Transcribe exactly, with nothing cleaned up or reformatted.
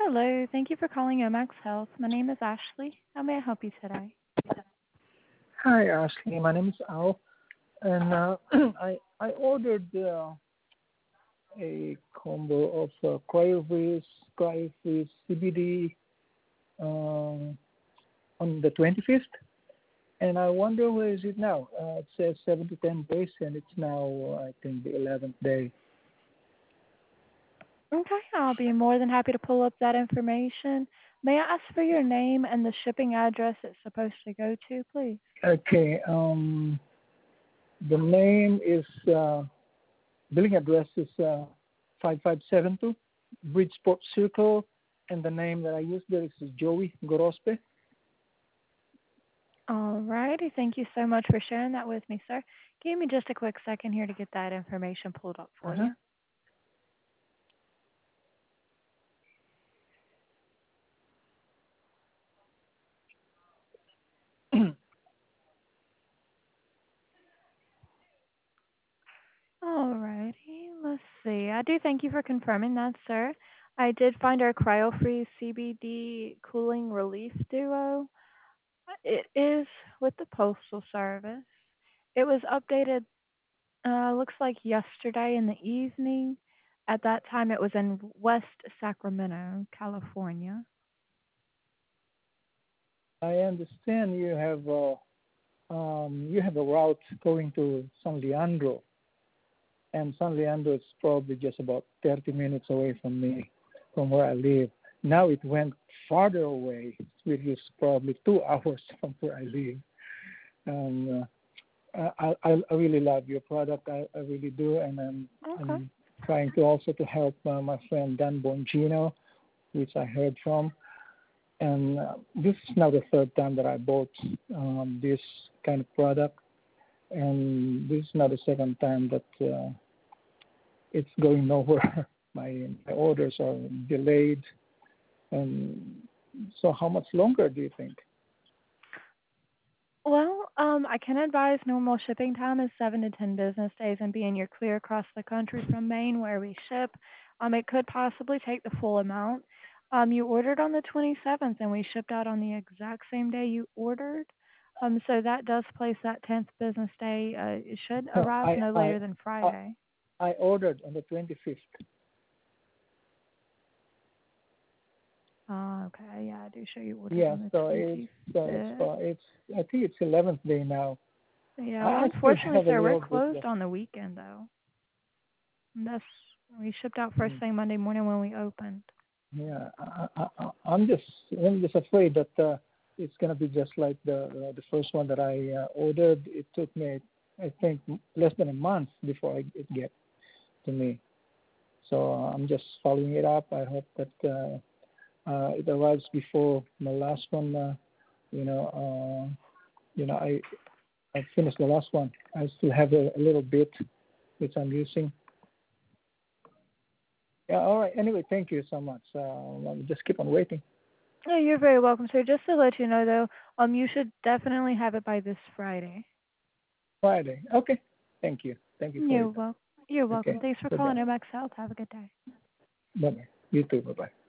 Hello. Thank you for calling Omax Health. My name is Ashley. How may I help you today? Hi, Ashley. My name is Al, and uh, I I ordered uh, a combo of uh, CryoFreeze, CryoFreeze C B D um, on the twenty-fifth, and I wonder where is it now. Uh, it says seven to ten days, and it's now uh, I think the eleventh day. Okay, I'll be more than happy to pull up that information. May I ask for your name and the shipping address it's supposed to go to, please? Okay. Um, the name is uh, billing address is uh, five five seven two Bridgeport Circle, and the name that I used there is Joey Gorospe. All righty. Thank you so much for sharing that with me, sir. Give me just a quick second here to get that information pulled up for Uh-huh. you. All righty. Let's see. I do thank you for confirming that, sir. I did find our CryoFreeze C B D Cooling Relief Duo. It is with the Postal Service. It was updated, uh, looks like yesterday in the evening. At that time, it was in West Sacramento, California. I understand you have uh, um, you have a route going to San Leandro, and San Leandro is probably just about thirty minutes away from me, from where I live. Now it went farther away, which is probably two hours from where I live. And uh, I, I, I really love your product. I, I really do, and I'm Okay. I'm trying to also to help uh, my friend Dan Bongino, which I heard from. And uh, this is now the third time that I bought um, this kind of product, and this is now the second time that uh, it's going nowhere. my, my orders are delayed, and so how much longer do you think? Well, um, I can advise normal shipping time is seven to ten business days, and being you're clear across the country from Maine where we ship, um, it could possibly take the full amount. Um, you ordered on the twenty-seventh, and we shipped out on the exact same day you ordered. Um, so that does place that tenth business day. Uh, it should No, arrive I no I later than I, Friday. I ordered on the twenty-fifth. Uh, okay, yeah, I do show you ordered Yeah, on the so it's uh, it's twenty-fifth. uh, it's I think it's eleventh day now. Yeah, I, well, I still unfortunately, have a sir, we're little bit closed left. on the weekend though. That's we shipped out first Mm. thing Monday morning when we opened. Yeah, I, I, I- I'm just I'm just afraid that uh, it's gonna be just like the uh, the first one that I uh, ordered. It took me, I think, less than a month before I, it get to me. So uh, I'm just following it up. I hope that uh, uh, it arrives before my last one. Uh, you know, uh, you know, I I finished the last one. I still have a, a little bit which I'm using. Yeah. All right. Anyway, thank you so much. Uh, I'll just keep on waiting. No, you're very welcome, sir. Just to let you know though, um, you should definitely have it by this Friday. Friday. Okay. Thank you. Thank you for You're your time. welcome. You're welcome. Okay. Thanks for calling Goodbye. M X Health. Have a good day. Bye bye. You too. Bye bye.